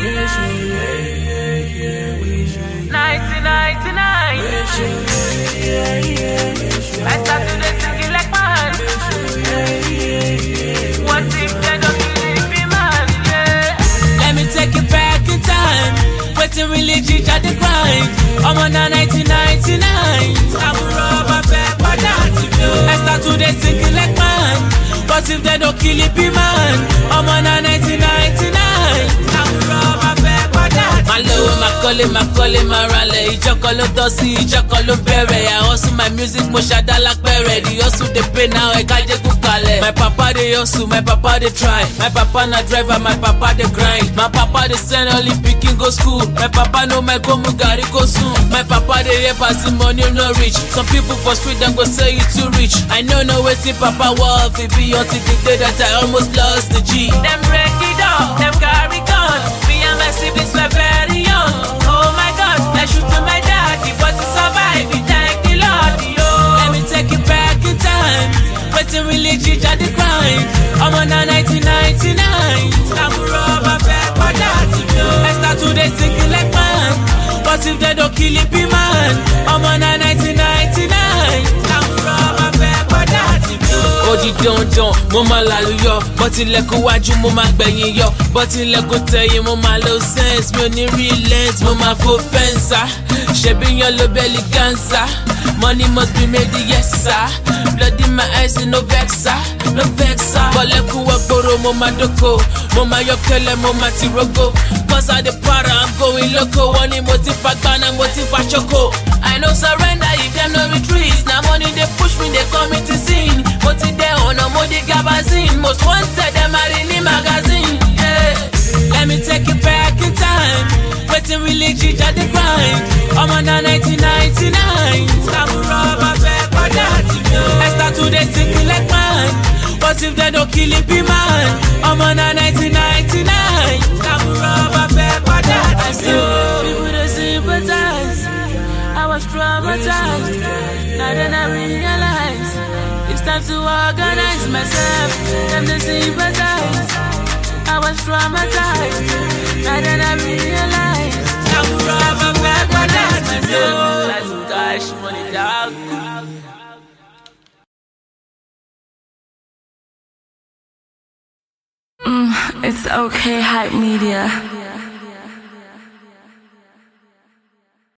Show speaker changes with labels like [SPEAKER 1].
[SPEAKER 1] I start to singing like man. What if they don't believe me, man? Let me take it back in time. Waiting really teach at the grind. I'm on a 1999. I will rob a bed, but that's it. I start to singing like man. What if they don't kill it, be man? I'm on a 1999. I will rob a bed, but that's it. My low, my calling, my rally. Chocolo dosi, chocolo berry. I hustle my music, moshada like berry. The hustle they pay now, I can't just kale. My papa they hustle, my papa they try. My papa na driver, my papa they grind. My papa they send only picking go school. My papa know my go mugari go soon. My papa they here passing money no rich. Some people for street them go say you too rich. I know no way see papa worth it be until the day that I almost lost the G. Them break it up, them carry gun. Me and my siblings were very young. Oh my God, I shoot to my daddy, but to survive, we thank the Lord, yo. Let me take it back in time. Waiting really teach at the grind. I'm on a 1999. I'm a rubber band, but that's it, yo. I start to singing like man. But if they don't kill it, be man. I'm on a 1999. I'm a rubber band, but that's it, yo. Odi don, mo ma laluyo. But ilẹ̀ kó wájú, mo ma gbẹ̀yìn yọ. But ilẹ̀ kó tẹ̀yìn, mo ma low sense. Mi ò ní relent, mo ma fo fence. Ṣebí yan lo belly cancer. Money must be made, yes sir. Blood in my eyes, no vexa, no vexa. Bọ̀lẹ́kùn wọ́gbọ́rọ̀, mo ma dóko. Mo ma yọkẹ́lẹ́, mo ma ti rogo. Cause I the para, I'm going loco. Wọ́n ní mo ti fa gbana, mo ti fa choco. I no surrender if them no retreat. Na money they push me, they call me to sin. Mo ti dé ọ̀nà, mo di gabazine. Most wanted, them are in the magazine. Yeah. Let me take it back in time. Waiting really teach at the grind. I'm on a 1999. I'm a rubber band, but that's it, yo. I start to singing like man. But if they don't kill it, be man. I'm on a 1999. I'm a rubber band, but that's it, yo. People they sympathize. I was traumatized. Now then I realize it's time to organize myself. Them they sympathize. I was traumatized. Now then I realize I'm a rubber band, but that's it, yo. Let's cash money dog.
[SPEAKER 2] It's okay, hype media.